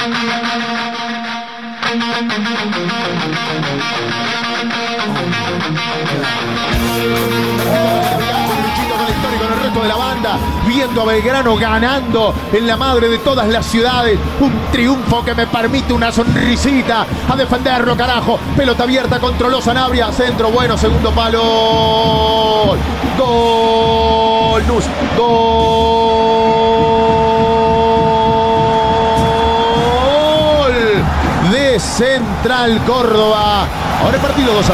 Con el resto de la banda, viendo a Belgrano ganando en la madre de todas las ciudades, un triunfo que me permite una sonrisita, a defenderlo, carajo, pelota abierta, controló Sanabria, centro, bueno, segundo palo, gol, Nus, gol de Central Córdoba. Ahora el partido 2-2.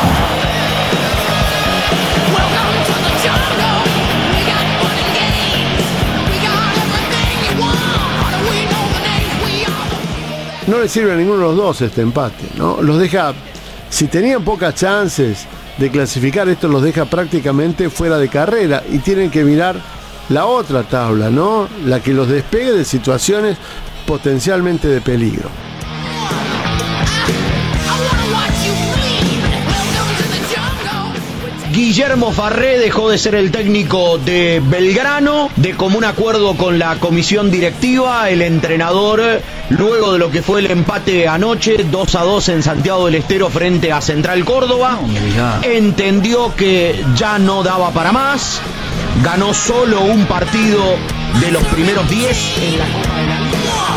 No le sirve a ninguno de los dos este empate, ¿no? Los deja, si tenían pocas chances de clasificar, esto los deja prácticamente fuera de carrera y tienen que mirar la otra tabla, ¿no? La que los despegue de situaciones potencialmente de peligro. Guillermo Farré dejó de ser el técnico de Belgrano, de común acuerdo con la comisión directiva. El entrenador, luego de lo que fue el empate anoche, 2-2 en Santiago del Estero frente a Central Córdoba, entendió que ya no daba para más, ganó solo un partido de los primeros 10 en la Copa de la Liga.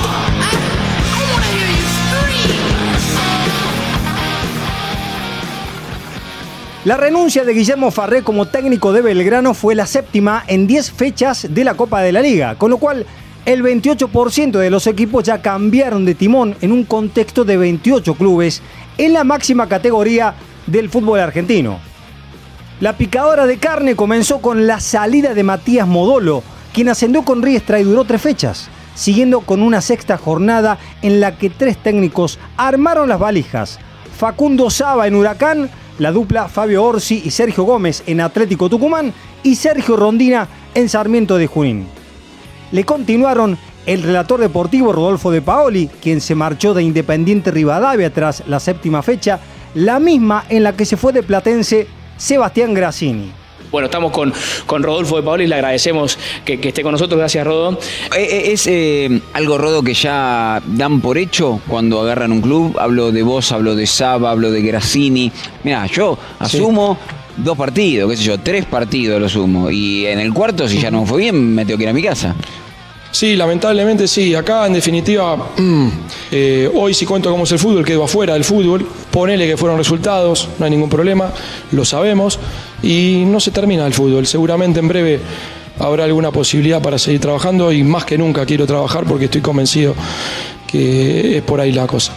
La renuncia de Guillermo Farré como técnico de Belgrano fue la séptima en 10 fechas de la Copa de la Liga, con lo cual el 28% de los equipos ya cambiaron de timón en un contexto de 28 clubes en la máxima categoría del fútbol argentino. La picadora de carne comenzó con la salida de Matías Modolo, quien ascendió con Riestra y duró 3 fechas, siguiendo con una sexta jornada en la que 3 técnicos armaron las valijas. Facundo Saba en Huracán, la dupla Fabio Orsi y Sergio Gómez en Atlético Tucumán y Sergio Rondina en Sarmiento de Junín. Le continuaron el relator deportivo Rodolfo De Paoli, quien se marchó de Independiente Rivadavia tras la séptima fecha, la misma en la que se fue de Platense Sebastián Grassini. Bueno, estamos con Rodolfo De Paoli y le agradecemos que esté con nosotros. Gracias, Rodo. ¿Es algo, Rodo, que ya dan por hecho cuando agarran un club? Hablo de vos, hablo de Saba, hablo de Grassini. Mirá, yo asumo 2 partidos, qué sé yo, 3 partidos lo sumo. Y en el cuarto, si ya no me fue bien, me tengo que ir a mi casa. Sí, lamentablemente sí. Acá, en definitiva, hoy si cuento cómo es el fútbol, quedo afuera del fútbol. Ponele que fueron resultados, no hay ningún problema, lo sabemos. Y no se termina el fútbol. Seguramente en breve habrá alguna posibilidad para seguir trabajando y más que nunca quiero trabajar porque estoy convencido que es por ahí la cosa.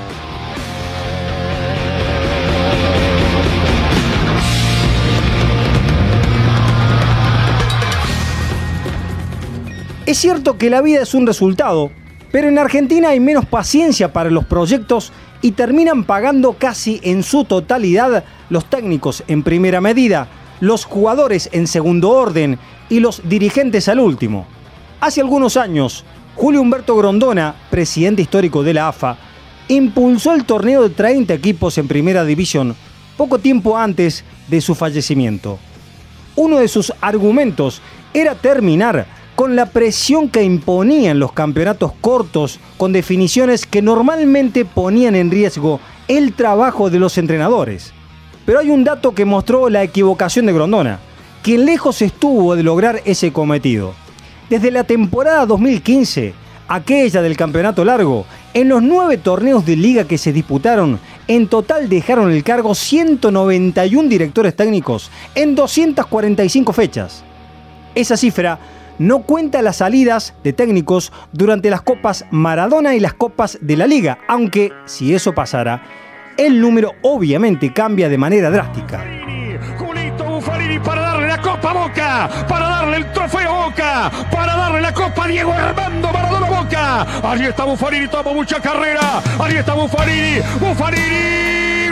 Es cierto que la vida es un resultado, pero en Argentina hay menos paciencia para los proyectos y terminan pagando casi en su totalidad los técnicos en primera medida, los jugadores en segundo orden y los dirigentes al último. Hace algunos años, Julio Humberto Grondona, presidente histórico de la AFA, impulsó el torneo de 30 equipos en primera división poco tiempo antes de su fallecimiento. Uno de sus argumentos era terminar con la presión que imponían los campeonatos cortos con definiciones que normalmente ponían en riesgo el trabajo de los entrenadores. Pero hay un dato que mostró la equivocación de Grondona, quien lejos estuvo de lograr ese cometido. Desde la temporada 2015, aquella del campeonato largo, en los 9 torneos de liga que se disputaron, en total dejaron el cargo 191 directores técnicos en 245 fechas. Esa cifra no cuenta las salidas de técnicos durante las Copas Maradona y las Copas de la Liga, aunque si eso pasara, el número obviamente cambia de manera drástica. Julito Buffarini para darle la Copa a Boca, para darle el trofeo a Boca, para darle la Copa a Diego Armando Maradona Boca. Allí está Buffarini, toma mucha carrera, allí está Buffarini, Buffarini,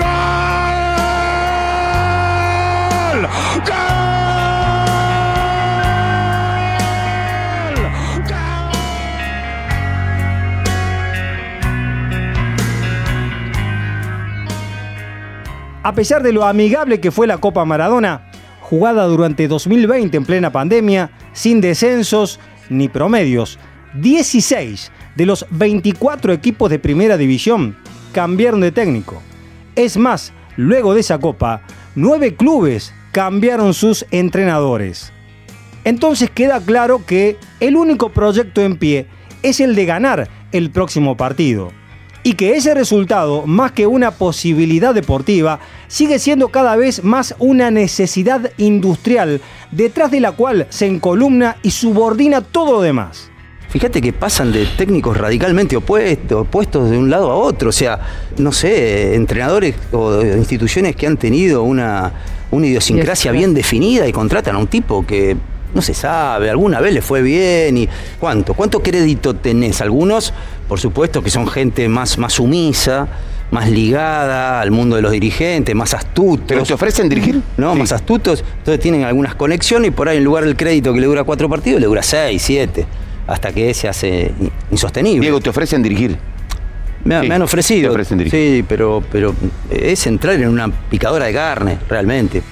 ¡gol! ¡Gol! A pesar de lo amigable que fue la Copa Maradona, jugada durante 2020 en plena pandemia, sin descensos ni promedios, 16 de los 24 equipos de primera división cambiaron de técnico. Es más, luego de esa copa, 9 clubes cambiaron sus entrenadores. Entonces queda claro que el único proyecto en pie es el de ganar el próximo partido. Y que ese resultado, más que una posibilidad deportiva, sigue siendo cada vez más una necesidad industrial, detrás de la cual se encolumna y subordina todo lo demás. Fíjate que pasan de técnicos radicalmente opuestos de un lado a otro. O sea, no sé, entrenadores o instituciones que han tenido una idiosincrasia bien definida y contratan a un tipo que no se sabe, alguna vez le fue bien y ¿cuánto crédito tenés? Algunos, por supuesto, que son gente más sumisa, más ligada al mundo de los dirigentes, más astutos. ¿Pero te ofrecen dirigir? No, sí. Más astutos, entonces tienen algunas conexiones y por ahí en lugar del crédito que le dura 4 partidos, le dura 6, 7, hasta que se hace insostenible. Diego, ¿te ofrecen dirigir? Me han ofrecido. Te ofrecen dirigir. Sí, pero es entrar en una picadora de carne, realmente.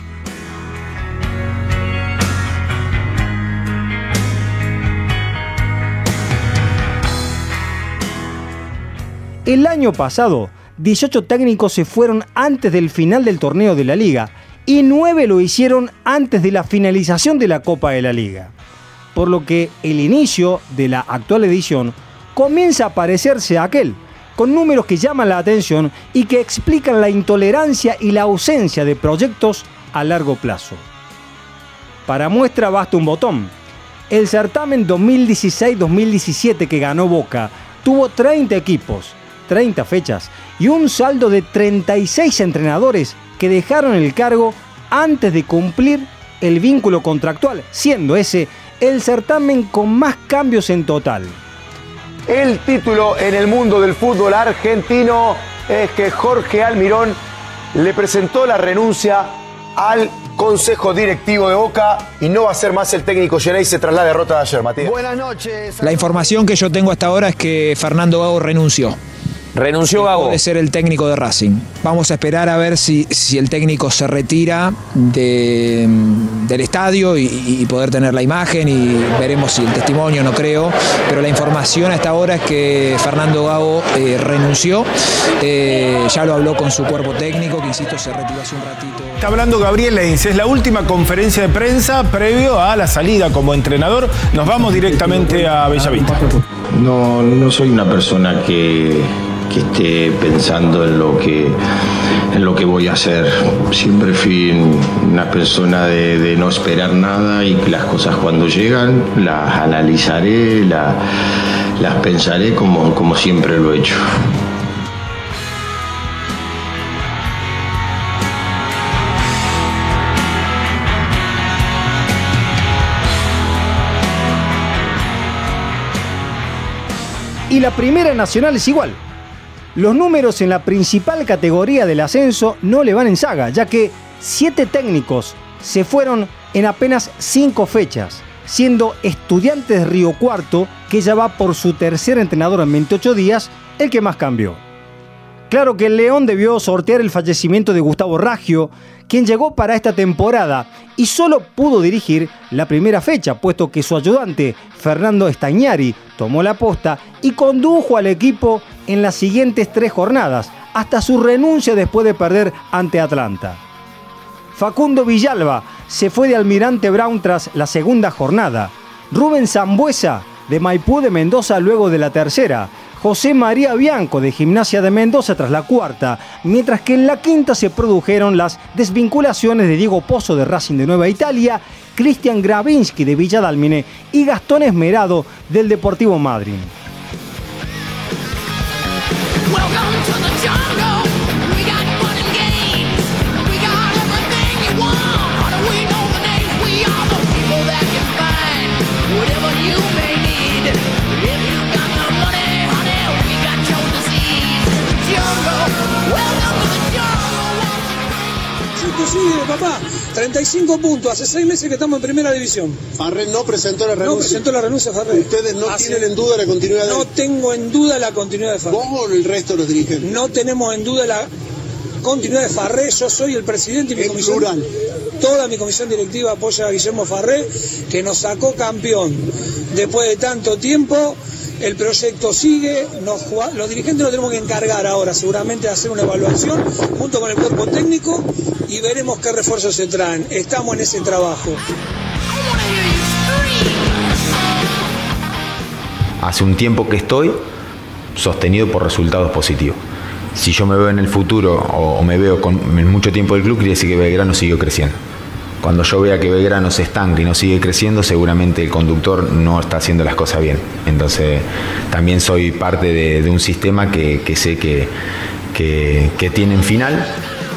El año pasado, 18 técnicos se fueron antes del final del torneo de la Liga y 9 lo hicieron antes de la finalización de la Copa de la Liga. Por lo que el inicio de la actual edición comienza a parecerse a aquel, con números que llaman la atención y que explican la intolerancia y la ausencia de proyectos a largo plazo. Para muestra basta un botón. El certamen 2016-2017 que ganó Boca tuvo 30 equipos, 30 fechas y un saldo de 36 entrenadores que dejaron el cargo antes de cumplir el vínculo contractual, siendo ese el certamen con más cambios en total. El título en el mundo del fútbol argentino es que Jorge Almirón le presentó la renuncia al Consejo Directivo de Boca y no va a ser más el técnico Geneise tras la derrota de ayer, Matías. Buenas noches. La información que yo tengo hasta ahora es que Fernando Gago renunció. ¿Renunció Gago? Puede ser el técnico de Racing. Vamos a esperar a ver si el técnico se retira del estadio y poder tener la imagen y veremos si el testimonio, no creo, pero la información hasta ahora es que Fernando Gago renunció. Ya lo habló con su cuerpo técnico, que insisto, se retiró hace un ratito. Está hablando Gabriel Heinze, es la última conferencia de prensa previo a la salida como entrenador. Nos vamos directamente a Bellavista. No soy una persona que esté pensando en lo que voy a hacer. Siempre fui una persona de no esperar nada y que las cosas cuando llegan las analizaré, las pensaré como siempre lo he hecho. Y la Primera Nacional es igual. Los números en la principal categoría del ascenso no le van en saga, ya que 7 técnicos se fueron en apenas 5 fechas, siendo Estudiantes de Río Cuarto, que ya va por su tercer entrenador en 28 días, el que más cambió. Claro que el León debió sortear el fallecimiento de Gustavo Raggio, quien llegó para esta temporada y solo pudo dirigir la primera fecha, puesto que su ayudante, Fernando Stagnari, tomó la posta y condujo al equipo en las siguientes 3 jornadas, hasta su renuncia después de perder ante Atlanta. Facundo Villalba se fue de Almirante Brown tras la segunda jornada. Rubén Sambuesa de Maipú de Mendoza luego de la tercera. José María Bianco de Gimnasia de Mendoza tras la cuarta, mientras que en la quinta se produjeron las desvinculaciones de Diego Pozzo de Racing de Nueva Italia, Cristian Gravinsky de Villa Dálmine y Gastón Esmerado del Deportivo Madryn. Sí, papá, 35 puntos, hace 6 meses que estamos en primera división. Farré no presentó la renuncia. No presentó la renuncia, Farré. ¿Ustedes no tienen en duda la continuidad de No tengo en duda la continuidad de Farré. ¿Vos o el resto de los dirigentes? No tenemos en duda la continuidad de Farré, yo soy el presidente y mi comisión. Plural. Toda mi comisión directiva apoya a Guillermo Farré, que nos sacó campeón después de tanto tiempo el proyecto sigue, los dirigentes nos tenemos que encargar ahora seguramente de hacer una evaluación junto con el cuerpo técnico y veremos qué refuerzos se traen. Estamos en ese trabajo. Hace un tiempo que estoy sostenido por resultados positivos. Si yo me veo en el futuro o me veo en mucho tiempo del club, quiere decir que Belgrano siguió creciendo. Cuando yo vea que Belgrano se estanca y no sigue creciendo, seguramente el conductor no está haciendo las cosas bien. Entonces, también soy parte de un sistema que sé que tienen final.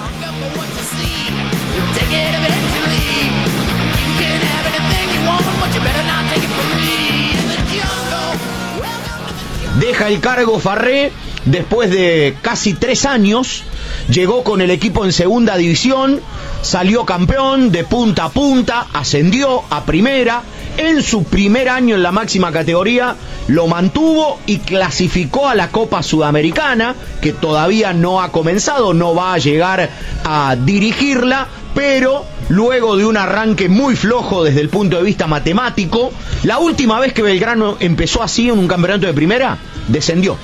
Deja el cargo Farré después de casi 3 años. Llegó con el equipo en segunda división, salió campeón de punta a punta, ascendió a primera. En su primer año en la máxima categoría lo mantuvo y clasificó a la Copa Sudamericana, que todavía no ha comenzado, no va a llegar a dirigirla, pero luego de un arranque muy flojo desde el punto de vista matemático, la última vez que Belgrano empezó así en un campeonato de primera, descendió.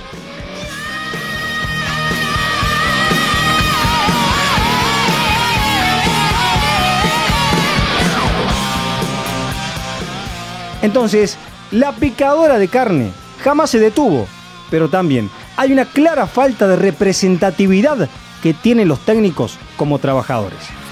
Entonces, la picadora de carne jamás se detuvo, pero también hay una clara falta de representatividad que tienen los técnicos como trabajadores.